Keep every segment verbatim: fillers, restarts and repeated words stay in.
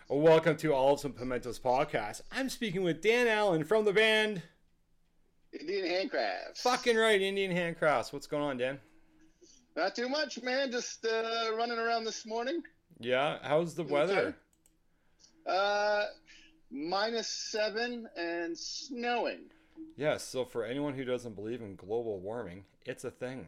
Welcome to Olives and Pimentos podcast. I'm speaking with Dan Allen from the band Indian Handcrafts. Fucking right, Indian Handcrafts. What's going on, Dan? Not too much, man. Just uh, running around this morning. Yeah, how's the weather? Uh, minus seven and snowing. Yes, so for anyone who doesn't believe in global warming, it's a thing.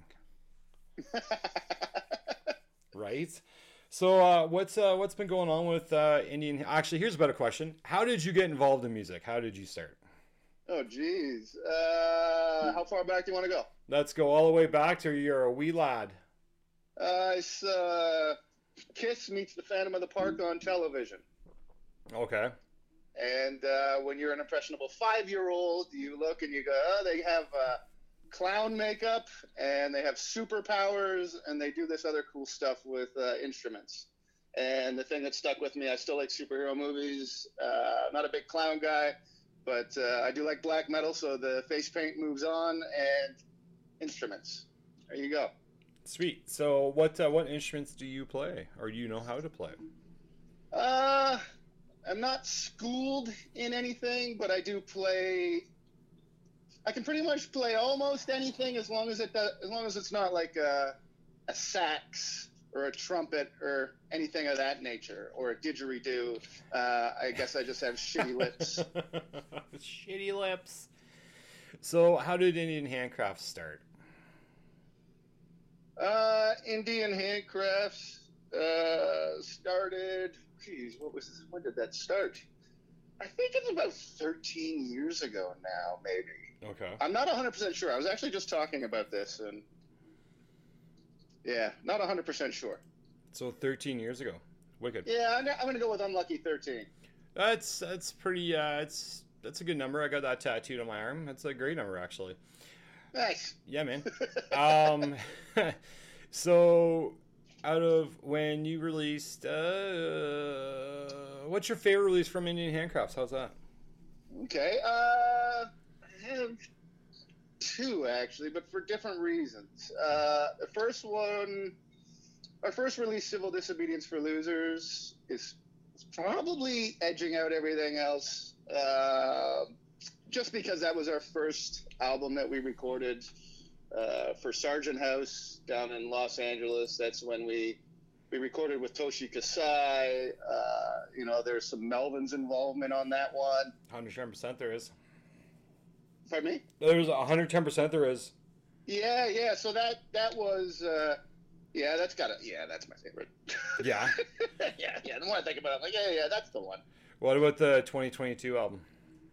Right? So uh, what's uh, what's been going on with uh, Indian? Actually, here's a better question: how did you get involved in music? How did you start? Oh, geez. Uh, how far back do you want to go? Let's go all the way back to you're a wee lad. Uh, it's uh, Kiss meets the Phantom of the Park on television. Okay. And uh, when you're an impressionable five-year-old, you look and you go, oh, they have uh, clown makeup, and they have superpowers, and they do this other cool stuff with uh, instruments. And the thing that stuck with me, I still like superhero movies. Uh, I'm not a big clown guy, but uh, I do like black metal, so the face paint moves on, and instruments. There you go. Sweet. So what uh, what instruments do you play, or do you know how to play? Uh... I'm not schooled in anything, but I do play. I can pretty much play almost anything as long as it does, as long as it's not like a, a sax or a trumpet or anything of that nature or a didgeridoo. Uh, I guess I just have shitty lips. Shitty lips. So, how did Indian Handcrafts start? Uh, Indian Handcrafts uh, started. Geez, what was this? When did that start? I think it's about thirteen years ago now, maybe. Okay. I'm not one hundred percent sure. I was actually just talking about this, and yeah, not one hundred percent sure. So thirteen years ago. Wicked. Yeah, I'm going to go with unlucky thirteen. That's that's pretty. Uh, it's that's a good number. I got that tattooed on my arm. That's a great number, actually. Nice. Yeah, man. um, so. Out of when you released, uh, what's your favorite release from Indian Handcrafts? How's that? Okay, uh, I have two actually, but for different reasons. Uh, the first one, our first release, Civil Disobedience for Losers, is, is probably edging out everything else, uh, just because that was our first album that we recorded. Uh, for Sargent House down in Los Angeles. That's when we we recorded with Toshi Kasai. Uh, you know, there's some Melvin's involvement on that one. one hundred ten percent there is. Pardon me? There's one hundred ten percent there is. Yeah, yeah. So that that was, uh, yeah, that's got to, yeah, that's my favorite. Yeah. yeah, yeah. The more I think about it, I'm like, yeah, yeah, that's the one. What about the twenty twenty-two album?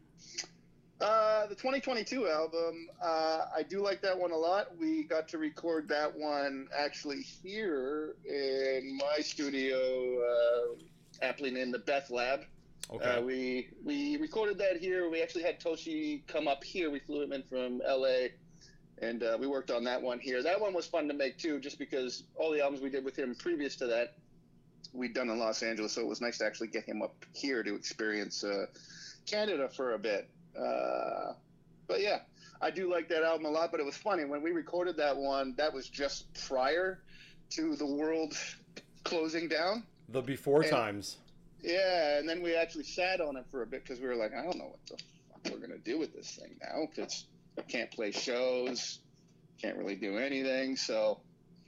Uh, the twenty twenty-two album, uh, I do like that one a lot. We got to record that one actually here in my studio, uh, aptly named the Beth Lab. Okay. Uh, we we recorded that here. We actually had Toshi come up here. We flew him in from L A, and uh, we worked on that one here. That one was fun to make too, just because all the albums we did with him previous to that, we'd done in Los Angeles, so it was nice to actually get him up here to experience uh, Canada for a bit. Uh, but yeah, I do like that album a lot, but it was funny when we recorded that one, that was just prior to the world closing down. The before and, times. Yeah. And then we actually sat on it for a bit because we were like, I don't know what the fuck we're going to do with this thing now. Cause I can't play shows, can't really do anything. So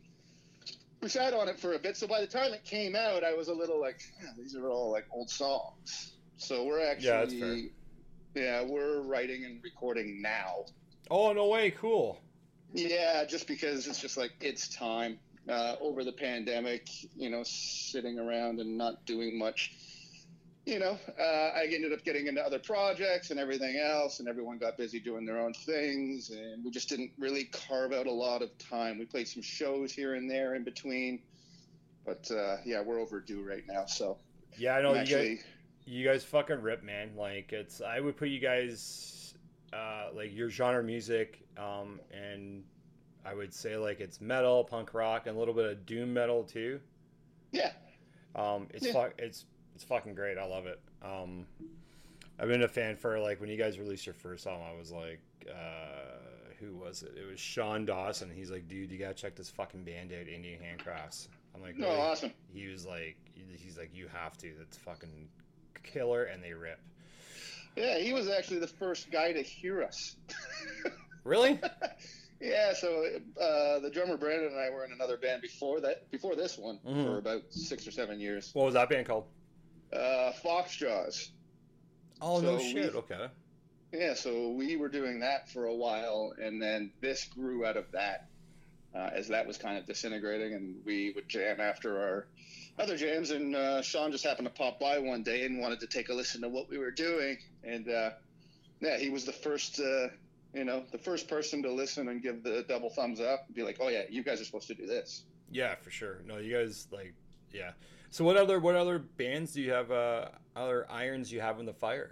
we sat on it for a bit. So by the time it came out, I was a little like, yeah, these are all like old songs. So we're actually, yeah, that's fair. Yeah, we're writing and recording now. Oh, no way. Cool. Yeah, just because it's just like it's time. Uh, over the pandemic, you know, sitting around and not doing much, you know, uh, I ended up getting into other projects and everything else, and everyone got busy doing their own things, and we just didn't really carve out a lot of time. We played some shows here and there in between, but uh, yeah, we're overdue right now. So yeah, I know I'm you actually, guys. You guys fucking rip, man. Like, it's, I would put you guys, uh, like, your genre music, um, and I would say, like, it's metal, punk rock, and a little bit of doom metal, too. Yeah. Um, it's, yeah. fu- it's, it's fucking great. I love it. Um, I've been a fan for, like, when you guys released your first album, I was like, uh, who was it? It was Sean Dawson. He's like, dude, you gotta check this fucking band out, Indian Handcrafts. I'm like, no, really? Awesome. He was like, he's like, you have to. That's fucking killer and they rip. Yeah, he was actually the first guy to hear us. Really? Yeah, so uh, the drummer Brandon and I were in another band before that, before this one, mm-hmm. for about six or seven years. What was that band called? Uh, Foxjaws. Oh, so no shit. We, okay. Yeah, so we were doing that for a while, and then this grew out of that, uh, as that was kind of disintegrating, and we would jam after our other jams, and uh, Sean just happened to pop by one day and wanted to take a listen to what we were doing, and uh, yeah, he was the first, uh, you know, the first person to listen and give the double thumbs up and be like, oh yeah, you guys are supposed to do this. Yeah, for sure. No, you guys, like, yeah. So what other what other bands do you have, uh, other irons you have in the fire?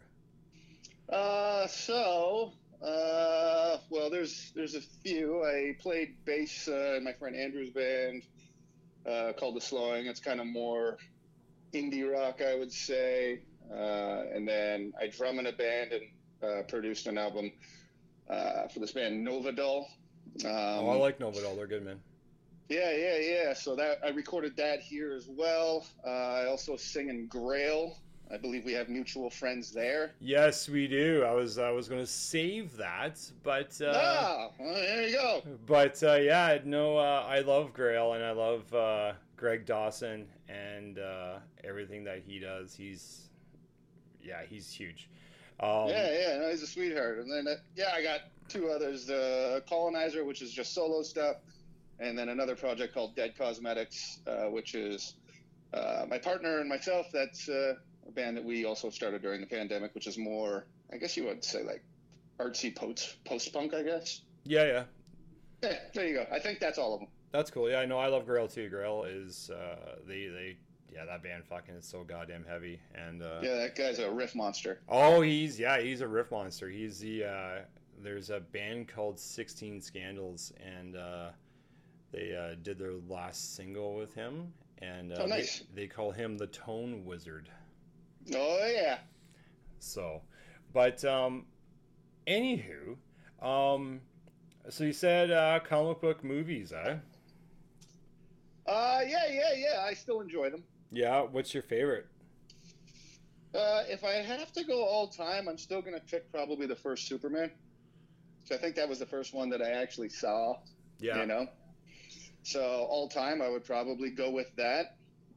Uh, so, uh, well, there's there's a few. I played bass uh, in my friend Andrew's band uh, called The Slowing. It's kind of more indie rock, I would say. Uh, and then I drum in a band and uh, produced an album uh, for this band Novadol. Um, oh, I like Novadol. They're good, man. Yeah, yeah, yeah. So that I recorded that here as well. Uh, I also sing in Grail. I believe we have mutual friends there. Yes, we do. I was I was going to save that, but uh, ah, well, there you go. But uh, yeah, no, uh, I love Grail and I love uh, Greg Dawson and uh, everything that he does. He's yeah, he's huge. Um, yeah, yeah, no, he's a sweetheart. And then uh, yeah, I got two others: the Colonizer, which is just solo stuff, and then another project called Dead Cosmetics, uh, which is uh, my partner and myself. That's uh, a band that we also started during the pandemic, which is more, I guess you would say, like artsy post post punk, I guess. Yeah, yeah. Yeah, there you go. I think that's all of them. That's cool. Yeah, I know. I love Grail too. Grail is uh, they they yeah, that band fucking is so goddamn heavy. And uh, yeah, that guy's a riff monster. Oh, he's yeah, he's a riff monster. He's the uh, there's a band called sixteen Scandals, and uh, they uh, did their last single with him, and uh, oh, nice. they, they call him the Tone Wizard. Oh yeah. So, but um, anywho, um, so you said uh, comic book movies, eh? Uh, yeah, yeah, yeah. I still enjoy them. Yeah. What's your favorite? Uh, if I have to go all time, I'm still gonna pick probably the first Superman. So I think that was the first one that I actually saw. Yeah. You know. So all time, I would probably go with that.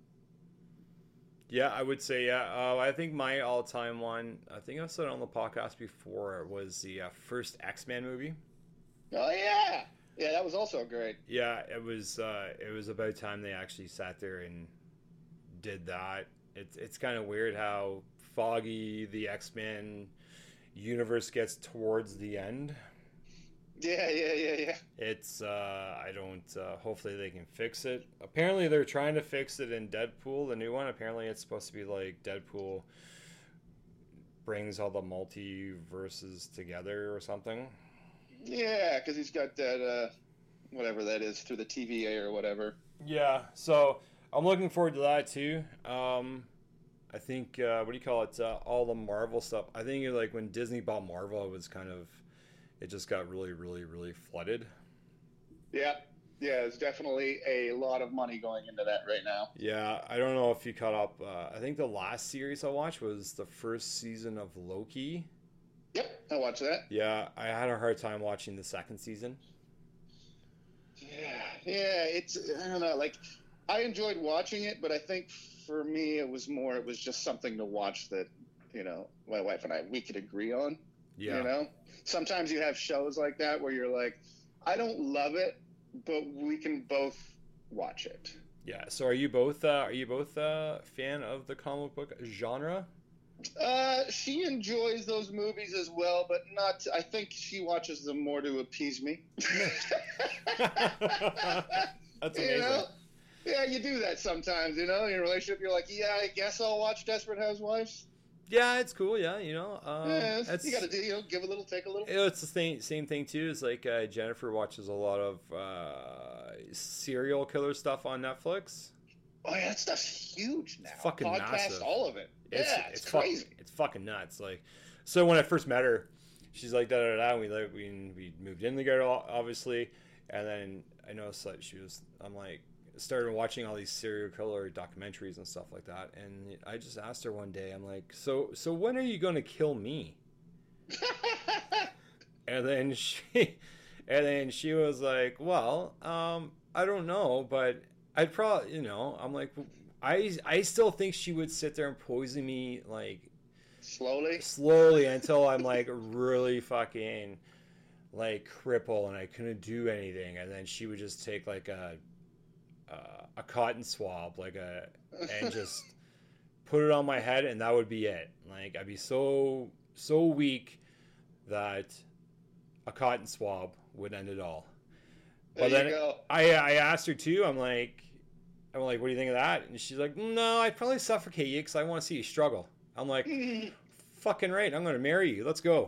Yeah, I would say, yeah. Uh, I think my all-time one, I think I said it on the podcast before, was the uh, first X-Men movie. Oh, yeah. Yeah, that was also great. Yeah, it was uh, it was about time they actually sat there and did that. It's, it's kind of weird how foggy the X-Men universe gets towards the end. Yeah, yeah, yeah, yeah. It's, uh, I don't, uh, hopefully they can fix it. Apparently they're trying to fix it in Deadpool, the new one. Apparently it's supposed to be like Deadpool brings all the multiverses together or something. Yeah, because he's got that, uh, whatever that is, through the T V A or whatever. Yeah, so I'm looking forward to that too. Um, I think, uh, what do you call it, uh, all the Marvel stuff. I think like when Disney bought Marvel, it was kind of... It just got really, really, really flooded. Yeah. Yeah, there's definitely a lot of money going into that right now. Yeah, I don't know if you caught up. Uh, I think the last series I watched was the first season of Loki. Yep, I watched that. Yeah, I had a hard time watching the second season. Yeah, yeah, it's, I don't know, like, I enjoyed watching it, but I think for me it was more, it was just something to watch that, you know, my wife and I, we could agree on. Yeah. You know, sometimes you have shows like that where you're like, I don't love it, but we can both watch it. Yeah. So are you both uh, are you both a uh, fan of the comic book genre? Uh, she enjoys those movies as well, but not. I think she watches them more to appease me. That's amazing. You know? Yeah, you do that sometimes. You know, in a relationship, you're like, yeah, I guess I'll watch Desperate Housewives. Yeah, it's cool. Yeah, you know, um, yeah, you got to do, you know, give a little, take a little. You know, it's the same same thing too. It's like uh, Jennifer watches a lot of uh, serial killer stuff on Netflix. Oh yeah, that stuff's huge now. It's fucking Podcast, massive. all of it. It's, yeah, it's, it's crazy. Fuck, it's fucking nuts. Like, so when I first met her, she's like da da da. And we like we we moved in together, obviously, and then I noticed like she was. I'm like, started watching all these serial killer documentaries and stuff like that. And I just asked her one day, I'm like, so so when are you going to kill me? And then she, and then she was like, well, um, I don't know, but I'd probably, you know, I'm like, I I still think she would sit there and poison me like slowly, slowly until I'm like really fucking like crippled and I couldn't do anything, and then she would just take like a uh, a cotton swab, like a, and just put it on my head, and that would be it. Like I'd be so so weak that a cotton swab would end it all. There But then you go. I I asked her too. I'm like, I'm like, what do you think of that? And she's like, no, I'd probably suffocate you because I want to see you struggle. I'm like, fucking right. I'm going to marry you. Let's go.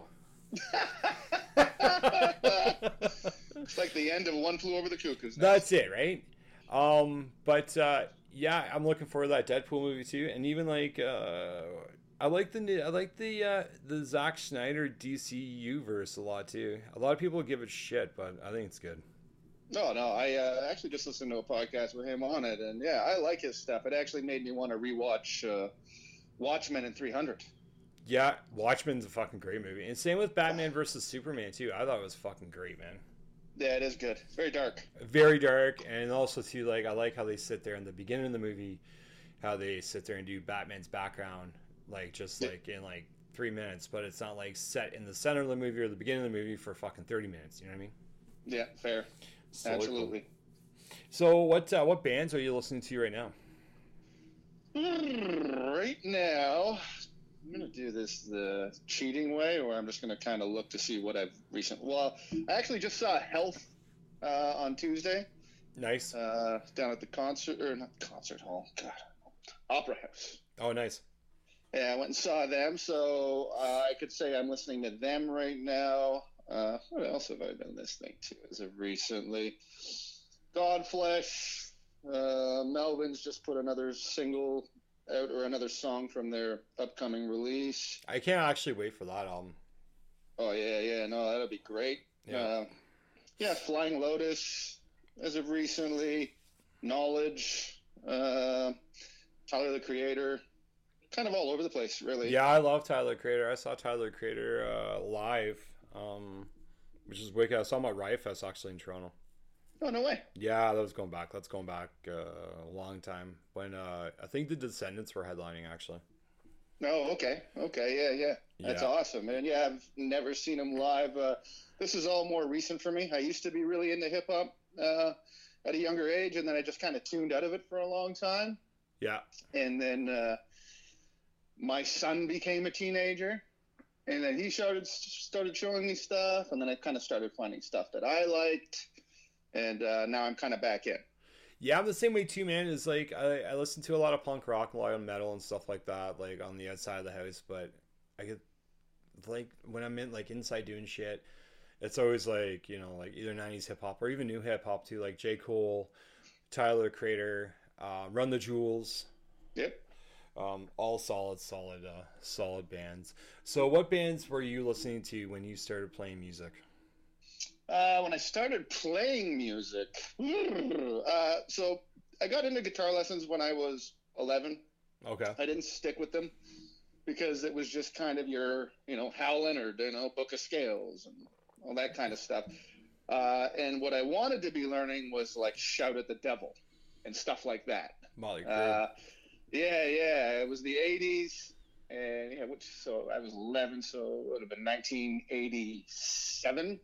It's like the end of One Flew Over the Cuckoo's Nest. That's it, right? Um, but uh, yeah, I'm looking forward to that Deadpool movie too, and even like uh, I like the I like the uh, the Zack Snyder D C U verse a lot too. A lot of people give it shit, but I think it's good. No, no, I uh, actually just listened to a podcast with him on it, and yeah, I like his stuff. It actually made me want to rewatch uh, Watchmen and three hundred. Yeah, Watchmen's a fucking great movie, and same with Batman versus Superman too. I thought it was fucking great, man. Yeah, it is good. It's very dark. Very dark, and also too, like I like how they sit there in the beginning of the movie, how they sit there and do Batman's background, like just Yeah. like in like three minutes, but it's not like set in the center of the movie or the beginning of the movie for fucking thirty minutes. You know what I mean? Yeah, fair. So cool. Absolutely. So what uh, what bands are you listening to right now? Right now, I'm gonna do this the cheating way, or I'm just gonna kind of look to see what I've recent. Well, I actually just saw Health uh, on Tuesday Nice. uh, down at the concert or not concert hall, God, Opera House. Oh, nice. Yeah, I went and saw them, so uh, I could say I'm listening to them right now. Uh, what else have I been listening to as of recently? Godflesh. Uh, Melvin's just put another single out or another song from their upcoming release. I can't actually wait for that album. Oh yeah, yeah, no, that'll be great. Yeah. Uh, yeah, Flying Lotus as of recently. Knowledge. Uh, Tyler the Creator. Kind of all over the place, really. Yeah, I love Tyler Creator. I saw Tyler Creator uh, live, um, which is wicked. I saw him at Riot Fest actually in Toronto. Oh, no way. Yeah, that was going back. That's going back uh, a long time. When uh, I think the Descendants were headlining actually. Oh, okay. Okay, yeah, yeah. That's Yeah. awesome, man. Yeah, I've never seen him live. Uh, this is all more recent for me. I used to be really into hip hop uh, at a younger age, and then I just kind of tuned out of it for a long time. Yeah. And then uh, my son became a teenager, and then he started started showing me stuff, and then I kind of started finding stuff that I liked, and uh, now I'm kind of back in. Yeah, I'm the same way too, man. Is like I, I listen to a lot of punk rock, a lot of metal and stuff like that, like on the outside of the house. But I get like when I'm in like inside doing shit, it's always like you know like either nineties hip hop or even new hip hop too, like J. Cole, Tyler Creator, uh, Run the Jewels. Yep. Um, all solid, solid, uh, solid bands. So, what bands were you listening to when you started playing music? Uh, when I started playing music, uh, so I got into guitar lessons when I was eleven. Okay. I didn't stick with them because it was just kind of your, you know, Hal Leonard, you know, Book of Scales and all that kind of stuff. Uh, and what I wanted to be learning was like Shout at the Devil and stuff like that. Molly Crew. Uh, yeah, yeah, it was the eighties, and yeah, which, so I was eleven, so it would have been nineteen eighty-seven.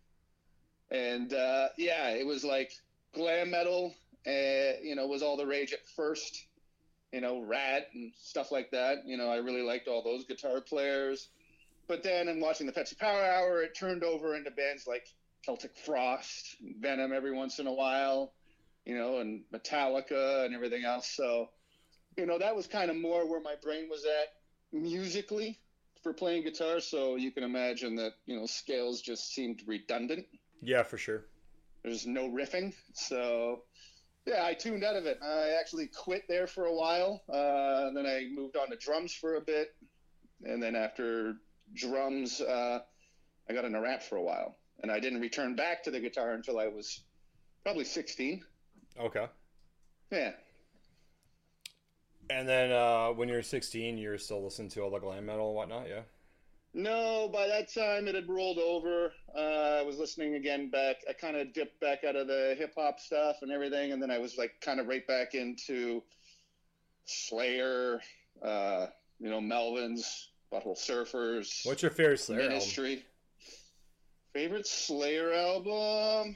And uh, yeah, it was like glam metal, uh, you know, was all the rage at first, you know, Rat and stuff like that. You know, I really liked all those guitar players. But then in watching the Pepsi Power Hour, it turned over into bands like Celtic Frost, Venom every once in a while, you know, and Metallica and everything else. So, you know, that was kind of more where my brain was at musically for playing guitar. So you can imagine that, you know, scales just seemed redundant. Yeah, for sure. There's no riffing. So, yeah, I tuned out of it. I actually quit there for a while. Uh, then I moved on to drums for a bit. And then after drums, uh, I got into rap for a while. And I didn't return back to the guitar until I was probably sixteen. Okay. Yeah. And then uh, when you're sixteen, you're still listening to all the glam metal and whatnot, yeah? No, by that time it had rolled over. Uh, I was listening again back. I kind of dipped back out of the hip hop stuff and everything, and then I was like kind of right back into Slayer, uh, you know, Melvins, Butthole Surfers, What's your favorite Slayer album? Ministry. Favorite Slayer album?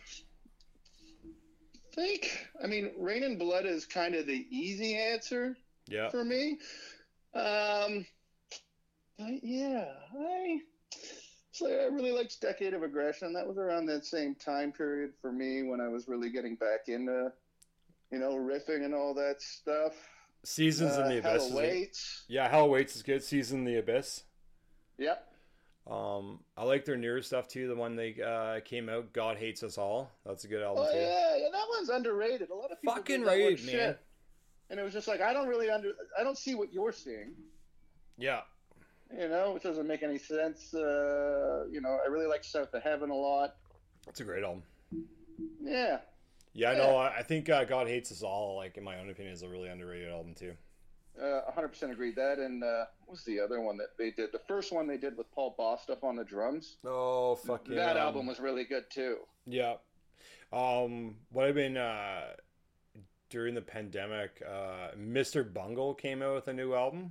I think, I mean, Rain and Blood is kind of the easy answer Yeah. for me. Um, I, yeah, I, Slayer, I really liked Decade of Aggression. That was around that same time period for me when I was really getting back into, you know, riffing and all that stuff. Seasons uh, in the Hell Abyss. Is Awaits. yeah, Hell Awaits is good. Season in the Abyss. Yep. Um, I like their newer stuff too. The one they uh, came out, God Hates Us All. That's a good album Oh too. yeah, yeah, that one's underrated. A lot of people Fucking think that right, one's man. shit. And it was just like, I don't really under, I don't see what you're seeing. Yeah. You know, it doesn't make any sense. Uh, you know, I really like South of Heaven a lot. That's a great album. Yeah. Yeah, Yeah. no, I I think uh, God Hates Us All, like in my own opinion, is a really underrated album too. Uh, one hundred percent agreed that. And uh, what was the other one that they did? The first one they did with Paul Bostaph on the drums. Oh, fucking. That um, album was really good too. Yeah. Um, what I've been uh, during the pandemic, uh, Mister Bungle came out with a new album.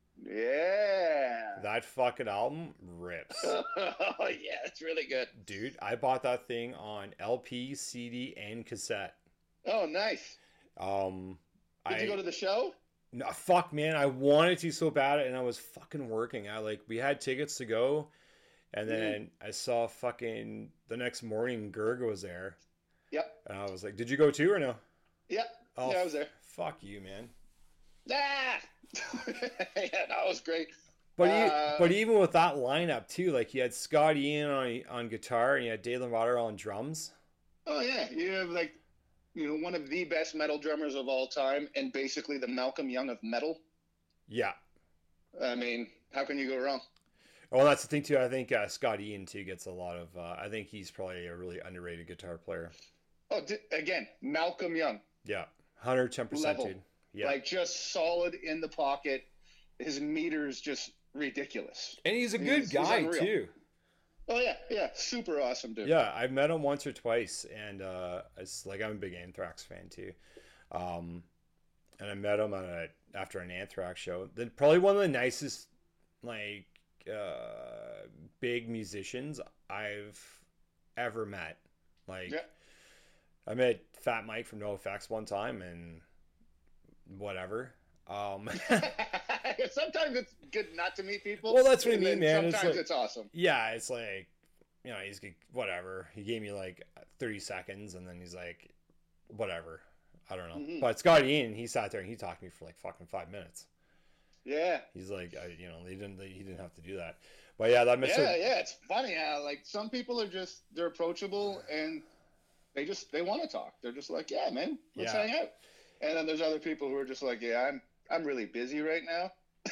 Yeah. That fucking album rips. Oh, yeah, it's really good. Dude, I bought that thing on L P, C D, and cassette. Oh, nice. Um, Did I, you go to the show? No, fuck, man. I wanted to so bad, and I was fucking working. I like we had tickets to go, and then I saw fucking the next morning Gerga was there, Yep. and I was like, "Did you go too or no?" Yep. Oh, Yeah, I was there. Fuck you, man. Ah! Yeah, that was great. But Uh, e- but even with that lineup too, like you had Scott Ian on on guitar, and you had Dave Lovato on drums. Oh yeah, you have like, you know, one of the best metal drummers of all time, and basically the Malcolm Young of metal. Yeah. I mean, how can you go wrong? Well, that's the thing too. I think uh, Scott Ian too gets a lot of. Uh, I think he's probably a really underrated guitar player. Oh, di- again, Malcolm Young, Yeah, one hundred ten percent, Level. dude. Yeah, like just solid in the pocket. His meter's just ridiculous. and he's a good he's- he's guy unreal. too. Oh yeah, yeah, super awesome dude. Yeah, I've met him once or twice, and uh, it's like I'm a big Anthrax fan too. Um, and I met him at a, after an Anthrax show. Then probably one of the nicest, like, uh, big musicians I've ever met. Like, Yeah. I met Fat Mike from NoFX one time, and whatever. Um, Sometimes it's good not to meet people. Well, that's what I and mean, then man. It's Sometimes like- it's awesome. yeah, it's like, you know, he's g- whatever. He gave me like thirty seconds, and then he's like, whatever. I don't know. Mhm. But Scott Ian, he sat there and he talked to me for like fucking five minutes. Yeah. He's like, I, you know, he didn't, he didn't have to do that. But yeah, that Mister Yeah, yeah, it's funny how like some people are just they're approachable and they just they want to talk. They're just like, yeah, man, let's Yeah. hang out. And then there's other people who are just like, yeah, I'm I'm really busy right now.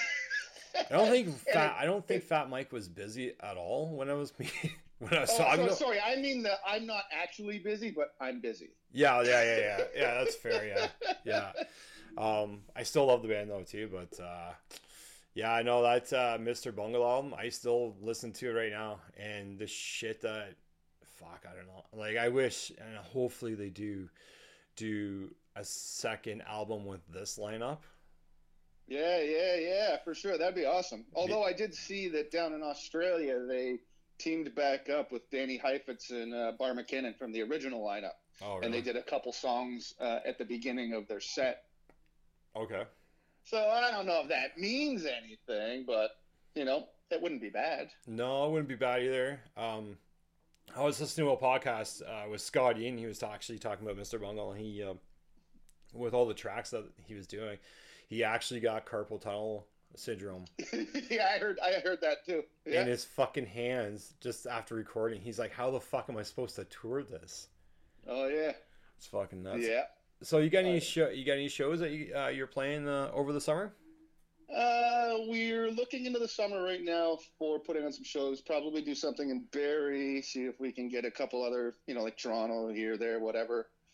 I don't think And Fat, it- I don't think Fat Mike was busy at all when I was when I was Oh, talking. so, to sorry, I mean that I'm not actually busy, but I'm busy. Yeah, yeah, yeah, yeah, yeah. That's fair. Yeah, yeah. Um, I still love the band though too, but uh, yeah, I know that uh, Mister Bungle album. I still listen to it right now, and the shit that, fuck, I don't know. Like, I wish, and hopefully they do, do a second album with this lineup. Yeah, yeah, yeah, for sure. That'd be awesome. Although I did see that down in Australia they teamed back up with Danny Heifetz and uh, Bar McKinnon from the original lineup. Oh, And they did a couple songs uh, at the beginning of their set. Okay. So I don't know if that means anything, but, you know, it wouldn't be bad. No, it wouldn't be bad either. Um, I was listening to a podcast uh, with Scott Ian. He was ta- actually talking about Mister Bungle, and he, uh, with all the tracks that he was doing, he actually got carpal tunnel syndrome Yeah, I heard I heard that too. Yeah. in his fucking hands just after recording. He's like, "How the fuck am I supposed to tour this?" Oh, yeah. It's fucking nuts. Yeah. So you got any Uh, show? You got any shows that you, uh, you're playing uh, over the summer? Uh, we're looking into the summer right now for putting on some shows. Probably do something in Barrie. See if we can get a couple other, you know, like Toronto here, there, whatever.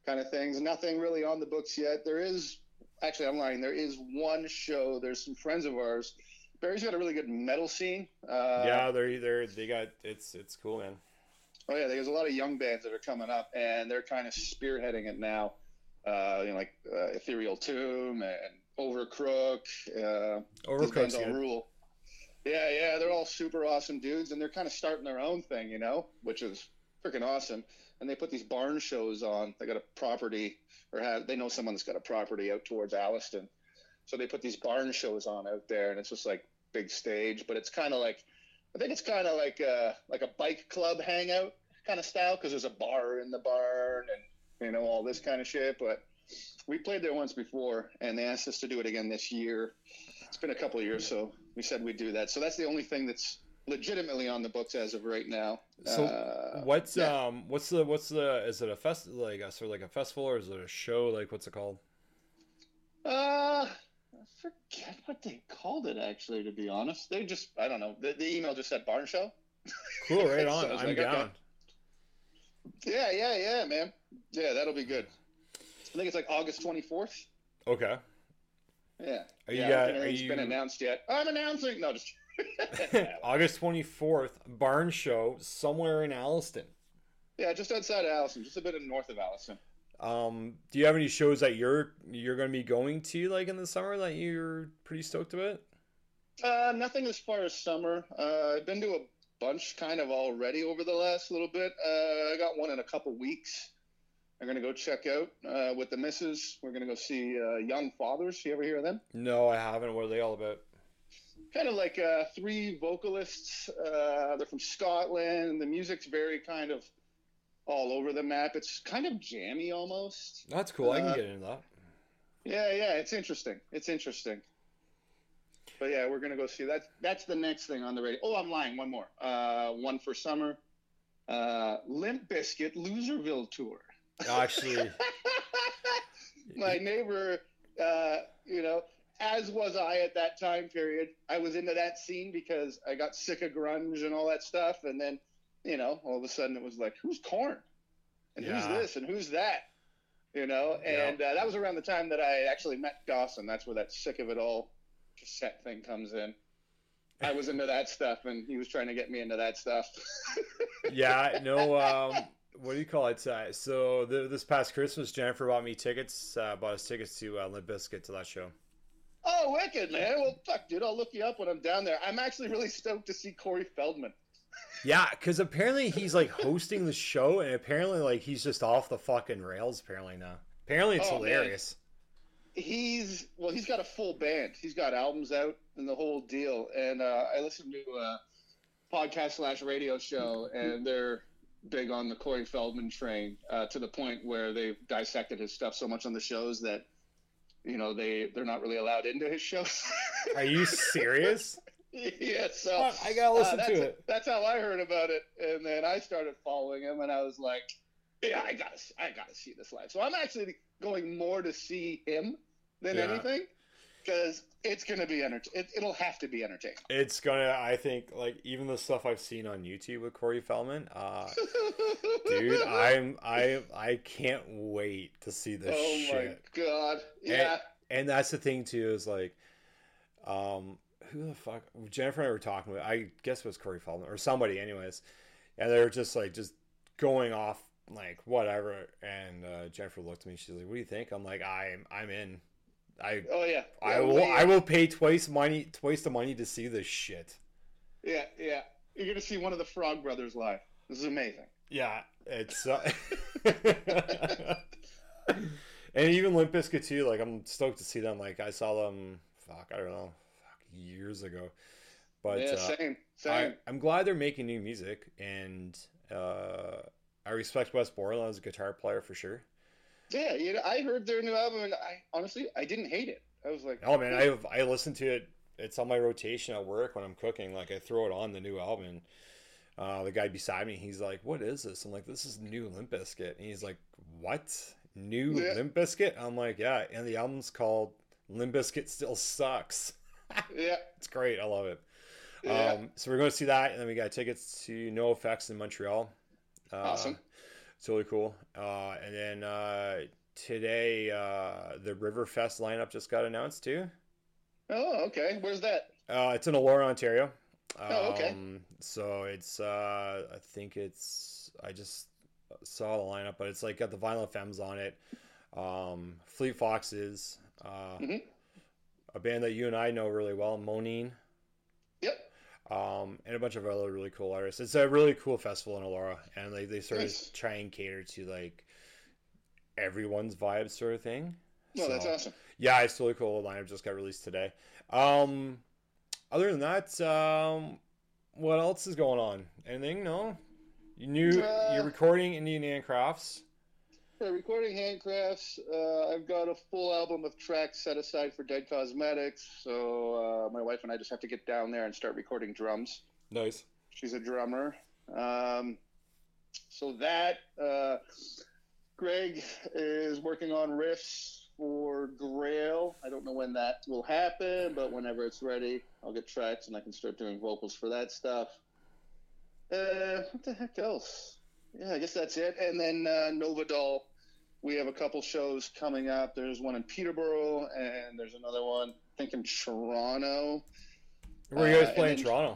kind of things. Nothing really on the books yet. There is, actually, I'm lying. There is one show. There's some friends of ours. Barry's got a really good metal scene. Uh, yeah, they're either they got it's it's cool, man. Oh yeah, there's a lot of young bands that are coming up, and they're kind of spearheading it now. Uh, you know, like uh, Ethereal Tomb and Overcrook. Uh, Overcrook's all good. rule. Yeah, yeah, they're all super awesome dudes, and they're kind of starting their own thing, you know, which is freaking awesome. And they put these barn shows on. They got a property, or have they know someone that's got a property out towards Alliston. So they put these barn shows on out there, and it's just like big stage, but it's kind of like, I think it's kind of like a, like a bike club hangout kind of style, because there's a bar in the barn and, you know, all this kind of shit. But we played there once before, and they asked us to do it again this year. It's been a couple of years, so we said we'd do that. So that's the only thing that's legitimately on the books as of right now. So uh, what's yeah. um what's the what's the is it a fest like a sort of like a festival, or is it a show? Like, what's it called? Uh, I forget what they called it, actually, to be honest. They just, I don't know. The, the email just said barn show. Cool, right on. So I was I'm like, down. okay. Yeah, yeah, yeah, man. Yeah, that'll be good. I think it's like August twenty-fourth. Okay. Yeah. Are you yeah, got- I don't think are anything's you- been announced yet. I'm announcing. No, just. August twenty-fourth, barn show somewhere in Alliston. Yeah, just outside of Allison, just a bit north of Allison. Um, do you have any shows that you're you're going to be going to like in the summer that you're pretty stoked about? Uh, nothing as far as summer. Uh, I've been to a bunch kind of already over the last little bit. Uh, I got one in a couple weeks. I'm going to go check out uh, with the missus. We're going to go see uh, Young Fathers. You ever hear of them? No, I haven't. What are they all about? Kind of like uh, three vocalists. Uh, they're from Scotland. The music's very kind of all over the map. It's kind of jammy almost. That's cool. I can Uh, get into that. Yeah, yeah, it's interesting. It's interesting. But yeah, we're gonna go see that. That's the next thing on the radio. Oh, I'm lying. One more. Uh, one for summer. Uh, Limp Bizkit Loserville tour. Actually, My neighbor, uh, you know, as was I at that time period. I was into that scene because I got sick of grunge and all that stuff, and then, you know, all of a sudden it was like, who's Korn? And who's Yeah. this? And who's that? You know, and uh, that was around the time that I actually met Dawson. That's where that Sick of It All cassette thing comes in. I was into that stuff, and he was trying to get me into that stuff. yeah, no. Um, what do you call it? Uh, so the, this past Christmas, Jennifer bought me tickets. Uh, bought us tickets to uh, Limp Bizkit to that show. Oh, wicked, man. Well, fuck, dude, I'll look you up when I'm down there. I'm actually really stoked to see Corey Feldman. Yeah, because apparently he's like hosting the show, and apparently like he's just off the fucking rails. Apparently now. Apparently it's Oh, hilarious. He's, well, he's got a full band. He's got albums out and the whole deal. And uh, I listened to a podcast slash radio show, and they're big on the Corey Feldman train uh, to the point where they've dissected his stuff so much on the shows that, you know, they, they're not really allowed into his shows. Are you serious? Yeah, so Fuck, I gotta listen uh, to that's, it. That's how I heard about it, and then I started following him, and I was like, "Yeah, I gotta, I gotta see this live." So I'm actually going more to see him than Yeah. anything, because it's gonna be enter- it, It'll have to be entertaining. It's gonna. I think like even the stuff I've seen on YouTube with Corey Feldman, uh, dude. I'm I I can't wait to see this oh shit. my god, yeah. And, and that's the thing too is like, um, who the fuck? Jennifer and I were talking with. I guess it was Corey Feldman or somebody, anyways. And they were just like just going off like whatever. And uh, Jennifer looked at me. She's like, "What do you think?" I'm like, "I'm I'm in. I oh yeah. I yeah, will well, yeah. I will pay twice money twice the money to see this shit." Yeah, yeah. You're gonna see one of the Frog Brothers live. This is amazing. Yeah, it's uh... and even Limp Bizkit too. Like I'm stoked to see them. Like I saw them. Fuck, I don't know, fuck years ago. But yeah, uh, same, same. I, I'm glad they're making new music, and uh, I respect Wes Borland as a guitar player for sure. Yeah, you know, I heard their new album, and I honestly, I didn't hate it. I was like, Oh man, I I listen to it. It's on my rotation at work when I'm cooking. Like I throw it on the new album. And, uh, the guy beside me, he's like, "What is this?" I'm like, "This is new Limp Bizkit." And he's like, "What? New Yeah. Limp Bizkit?" I'm like, "Yeah." And the album's called Limp Bizkit Still Sucks. yeah, It's great. I love it. yeah. Um, so we're going to see that, and then we got tickets to No Effects in Montreal. Uh, Awesome. It's really cool. Uh, and then uh, today, uh, the Riverfest lineup just got announced too. Oh, okay. Where's that? Uh, it's in Elora, Ontario. Oh, okay. Um, so it's uh, I think it's I just saw the lineup, but it's like got the Violent Femmes on it, um, Fleet Foxes, uh, Hmm. a band that you and I know really well, Monine, Yep. um, and a bunch of other really cool artists. It's a really cool festival in Elora, and like they sort of Nice. try and cater to like everyone's vibe sort of thing. No, that's So awesome. yeah, it's really cool. The lineup just got released today. Um, other than that, um, what else is going on? Anything? No. You knew you're Uh, recording Indian Handcrafts. for recording handcrafts, uh, I've got a full album of tracks set aside for Dead Cosmetics. So uh, my wife and I just have to get down there and start recording drums. Nice. She's a drummer. Um, so that uh, Greg is working on riffs for Grail. I don't know when that will happen, but whenever it's ready, I'll get tracks and I can start doing vocals for that stuff. Uh, what the heck else? Yeah, I guess that's it. And then uh, Novadol, we have a couple shows coming up. There's one in Peterborough, and there's another one, I think, in Toronto. Where are you guys Uh, and playing in then Toronto?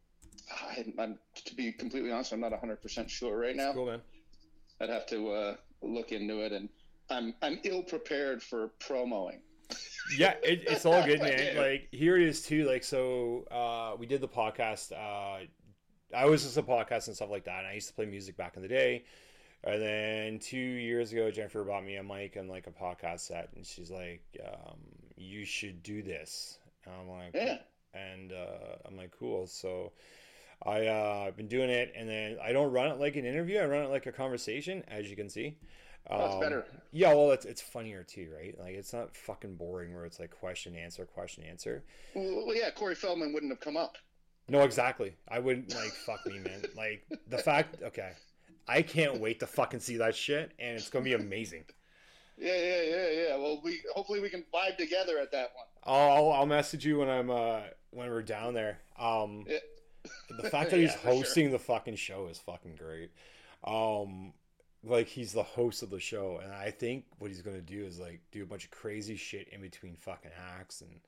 I, I'm, to be completely honest, I'm not one hundred percent sure right It's now. cool, man. I'd have to uh, look into it, and I'm I'm ill prepared for promoing. Yeah, it, it's all good, I man. do. Like here it is too. Like so, uh, we did the podcast. Uh, I was just a podcast and stuff like that. And I used to play music back in the day. And then two years ago, Jennifer bought me a mic and like a podcast set, and she's like, um, "You should do this." And I'm like, Yeah, and uh, I'm like, "Cool." So I uh, I've been doing it, and then I don't run it like an interview. I run it like a conversation, as you can see. that's Um, better. yeah, well, it's it's funnier too, right? Like it's not fucking boring where it's like question answer question answer. Well, well, yeah, Corey Feldman wouldn't have come up. No, exactly. I wouldn't like fuck me, man. Like the fact, okay, I can't wait to fucking see that shit, and it's gonna be amazing. Yeah, yeah, yeah, yeah. Well, we hopefully we can vibe together at that one. I'll I'll message you when I'm uh when we're down there. Um, Yeah, the fact that he's yeah, for sure. hosting the fucking show is fucking great. Um, like he's the host of the show, and I think what he's gonna do is like do a bunch of crazy shit in between fucking acts, and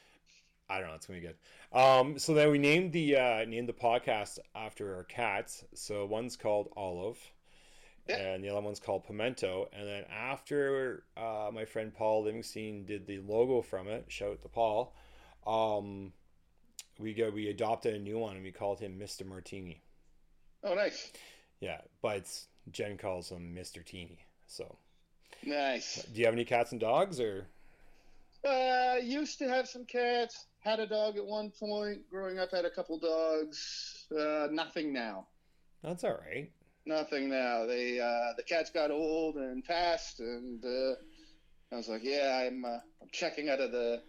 I don't know, it's gonna be good. Um, so then we named the uh named the podcast after our cats. So one's called Olive, Yeah. and the other one's called Pimento. And then after uh, my friend Paul Livingston did the logo from it, shout out to Paul. Um, we go we adopted a new one and we called him Mister Martini. Oh, nice, Yeah, but it's, Jen calls him Mister Teeny. So, nice. do you have any cats and dogs or? Uh, used to have some cats. Had a dog at one point. Growing up, had a couple dogs. Uh, nothing now. That's all right. Nothing now. They uh, the cats got old and passed, and uh, I was like, yeah, I'm uh, I'm checking out of the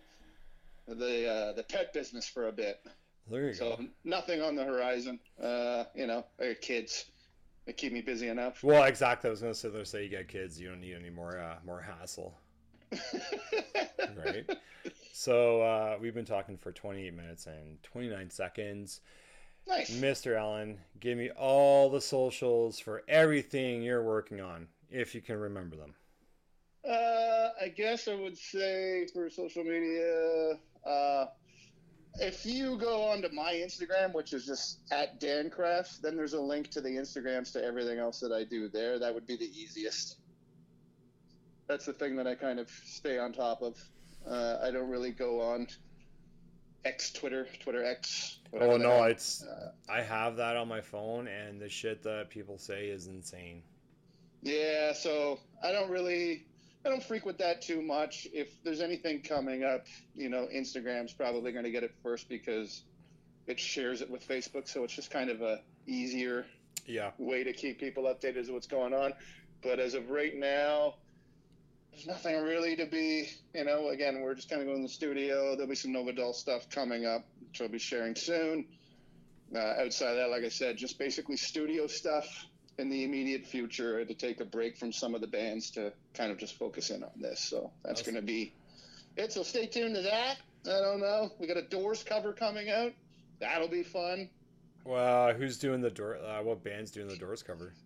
the uh, the pet business for a bit. There you So go. nothing on the horizon. Uh, you know, I got kids. They keep me busy enough. Well, exactly. I was gonna say, there, say you get kids, you don't need any more uh, more hassle, right? So uh, we've been talking for twenty-eight minutes and twenty-nine seconds. Nice. Mister Allen, give me all the socials for everything you're working on, if you can remember them. Uh, I guess I would say for social media, uh, if you go onto my Instagram, which is just at DanCraft, then there's a link to the Instagrams to everything else that I do there. That would be the easiest. That's the thing that I kind of stay on top of. Uh, I don't really go on X Twitter, Twitter X. whatever Oh the no, hell. it's Uh, I have that on my phone, and the shit that people say is insane. Yeah, so I don't really, I don't frequent that too much. If there's anything coming up, you know, Instagram's probably going to get it first because it shares it with Facebook, so it's just kind of a easier Yeah. way to keep people updated as to what's going on. But as of right now, there's nothing really to be, you know, again, we're just kind of going to the studio. There'll be some Novadol stuff coming up, which I'll be sharing soon. Uh, outside of that, like I said, just basically studio stuff in the immediate future to take a break from some of the bands to kind of just focus in on this. So that's Awesome. going to be it. So stay tuned to that. I don't know. We got a Doors cover coming out. That'll be fun. Well, who's doing the door? Uh, what band's doing the Doors cover?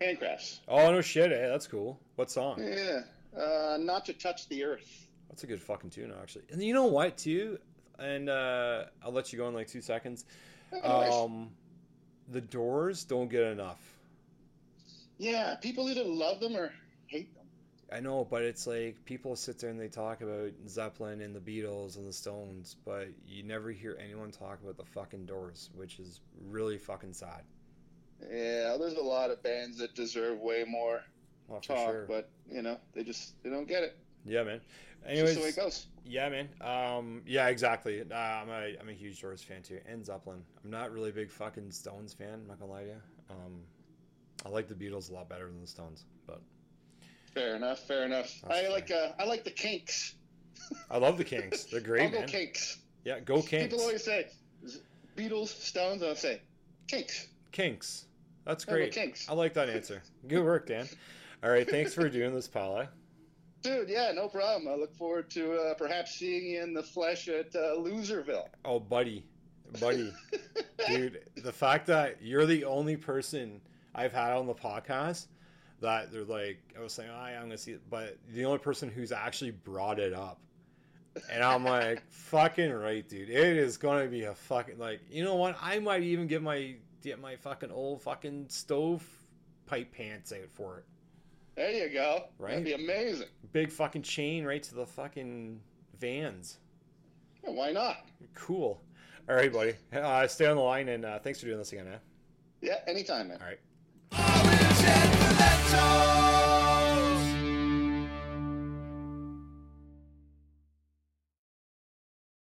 Handcrafts. Oh, no shit, eh? That's cool. What song? Yeah. Uh, Not to Touch the Earth. That's a good fucking tune, actually. And you know what, too? And uh, I'll let you go in like two seconds. Oh, Um, the Doors don't get enough. Yeah, people either love them or hate them. I know, but it's like people sit there and they talk about Zeppelin and the Beatles and the Stones, but you never hear anyone talk about the fucking Doors, which is really fucking sad. Yeah, there's a lot of bands that deserve way more Well, for talk, sure. but you know, they just they don't get it. Yeah, man. It's Anyways, just the way it goes. yeah, man. Um, yeah, exactly. Uh, I'm a I'm a huge Doors fan too, and Zeppelin. I'm not really a big fucking Stones fan. I'm not gonna lie to you. Um, I like the Beatles a lot better than the Stones, but Fair enough. Fair enough. That's I fair. like uh, I like the Kinks. I love the Kinks. They're great, I'll go man. Kinks. Yeah, go Kinks. People always say Beatles, Stones. I'll say Kinks. Kinks. That's I'll go great. Kinks. I like that answer. Good work, Dan. All right, thanks for doing this, pal. eh? Dude, yeah, no problem. I look forward to uh, perhaps seeing you in the flesh at uh, Loserville. Oh, buddy, buddy, dude. The fact that you're the only person I've had on the podcast that they're like, I was saying, oh, yeah, I'm gonna see it, but the only person who's actually brought it up, and I'm like, fucking right, dude. It is gonna be a fucking like, you know what? I might even get my get my fucking old fucking stove pipe pants out for it. There you go. Right? That'd be amazing. Big fucking chain right to the fucking Vans. Yeah, why not? Cool. All right, buddy. Uh, stay on the line, and uh, thanks for doing this again, man. Yeah, anytime, man. All right. I will shed for that song.